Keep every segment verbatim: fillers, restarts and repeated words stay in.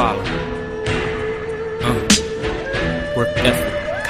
utawala. uh. Work ethic.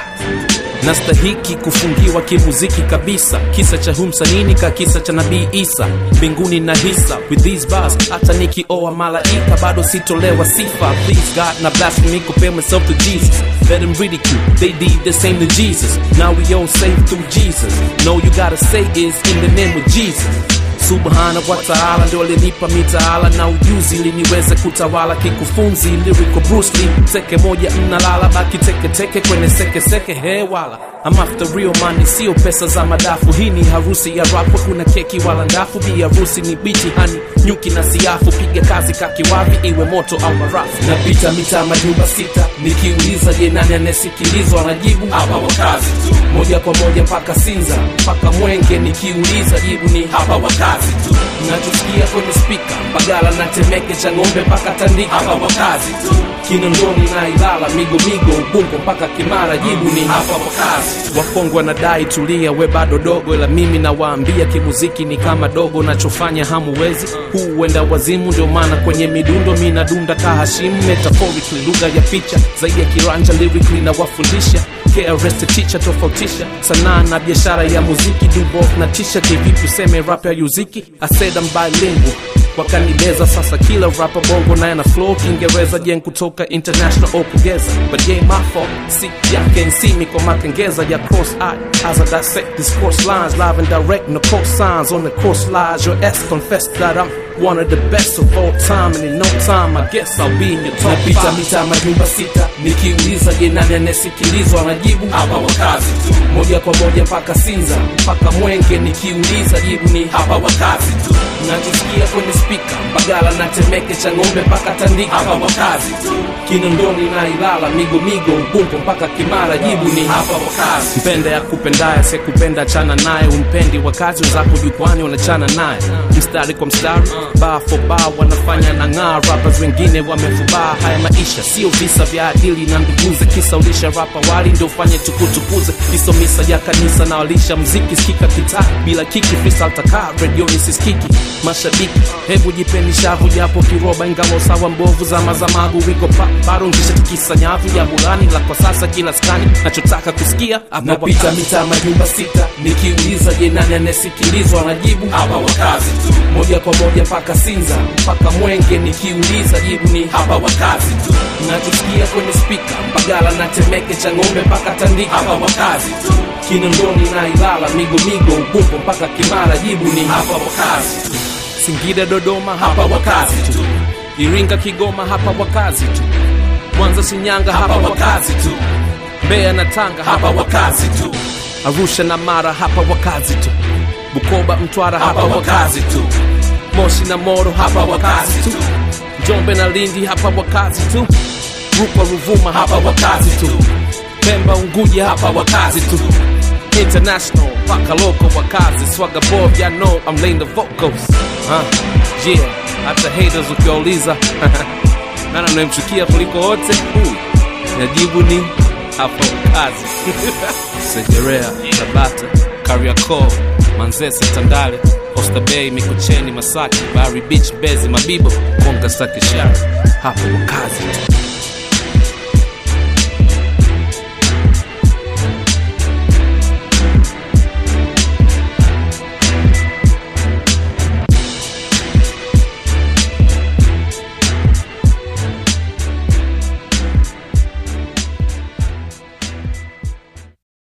Nastahiki kufungiwa kimuziki kabisa. Kisa cha humsanini ka kisa cha Nabii Isa. Mbinguni na hisa with these bars. Hata nikioa malaika bado sitolewa sifa. Please God na blasphemy, compare myself to Jesus. Let them ridicule, they did the same to Jesus. Now we all saved through Jesus. No, you gotta say is in the name of Jesus. Subhana wa ta'ala ndo alinipa mitaala na ujuzi ili niweze kutawala kikufunzi lyrical Bruce Lee. Seke moja mnalala baki teke teke kwenye seke seke hewala. I'm after real money, sio pesa za madafu. Hii ni harusi ya rap, kuna keki wala ndafu. Bi harusi ni biti hani, nyuki na siafu. Piga kazi kakiwavi iwe moto au marafu. Napita mita majumba sita, nikiuliza je nani anasikilizwa, anajibu hapa wakazi tu. Moja kwa moja paka Sinza, paka Mwenge, nikiuliza jibu ni hapa wakazi tu. Natusikia kwenye speaker, Mbagala na Temeke, Changombe paka Tandika, hapa wakazi tu. Kinondoni na Ilala, Migo Migo, Ubungo mpaka Kimara, jibu ni hapa wakazi. Wakongwa na dai tulia, we bado dogo, ila mimi na waambia kimuziki ni kama dogo, nachofanya hamuwezi. Huu wenda wazimu, ndio maana kwenye midundo mina dunda kahashimu. Metaphorically, lugha ya picha zaidi ya kiranja, lyrically na wafundisha. K R S teacher tofautisha sanaa na biashara ya muziki. Do both na tisha kivipi useme rap ya yuziki. I said I'm bilingual, wakanibeza sasa kila rapper bongo na yana flow Kiingereza. Jen kutoka international okugeza, but yeah my fault. See y'all can see me kwa makengeza ya cross eye as I dissect this course lines live and direct. No course signs on the course lies. Your ass confessed that I'm one of the best of all time, and in no time I guess I'll be in your top five. Napita mita majumba sita, nikiuliza je nani anasikilizwa, anajibu hapa wakazi tu. Moja kwa moja paka Sinza, paka Mwenge, nikiuliza jibu ni hapa wakazi tu. Natusikia kwenye speaker, Mbagala na Temeke, Changombe paka Tandika, hapa wakazi tu. Kinondoni na Ilala, Migo Migo, Ubungo mpaka Kimara, jibu ni hapa wakazi. Mpende ya kupendaya, se kupenda chana naye. Umpendi wakazi wenzako jukwani wanachana naye. Mstari kwa mstari, bar for bar wanafanya na ng'aa. Rappers wengine wamefubaa. Haya maisha sio visa vya adili na nduguze. Kisa ulisha rapa wali ndio ufanye tukutukuze. Kiso misa ya kanisa na walisha mziki. Sikika kitaa bila kiki, freestyle taka radio ni siskiki. Mashabiki hebu jipeni shavu japo kiroba, ingawa sawa mbovu za mazamagu. Wiko pa baro ngisha tikisa nyavu ya bulani. La kwa sasa kila skani nachotaka kusikia. Napita mita majumba sita, nikiuliza je nani anasikilizwa, anajibu hapa wakazi tu. Moja kwa moja paka Sinza, paka Mwenge, nikiuliza jibu ni hapa wakazi tu. Natusikia kwenye speaker, Mbagala na Temeke, Changombe paka Tandika, hapa wakazi tu. Kinondoni na Ilala, Migo Migo, Ubungo mpaka Kimara, jibu ni hapa wakazi tu. Singida Dodoma, hapa wakazi tu. Iringa Kigoma, hapa wakazi tu. Mwanza Shinyanga, hapa wakazi tu. Mbeya na Tanga, hapa wakazi tu. Arusha na Mara, hapa wakazi tu. Bukoba Mtwara, hapa wakazi tu. Moshi na Moro, hapa wakazi tu. Njombe na Lindi, hapa wakazi tu. Rukwa Ruvuma, hapa wakazi tu. Pemba Unguja, hapa wakazi tu. International, paka local wakazi. Swagger boy, y'all know I'm laying the vocals. Huh? Yeah, hata haters ukiwauliza nani anayemchukia kuliko wote, huyu najibu ni hapa wakazi. Segerea, Tabata, Kariakoo, Manzese, Tandale, Oyster Bay, Mikocheni, Masaki, Bari Beach, Mbezi, Mabibo, Konga, Sakishari, hapa wakazi.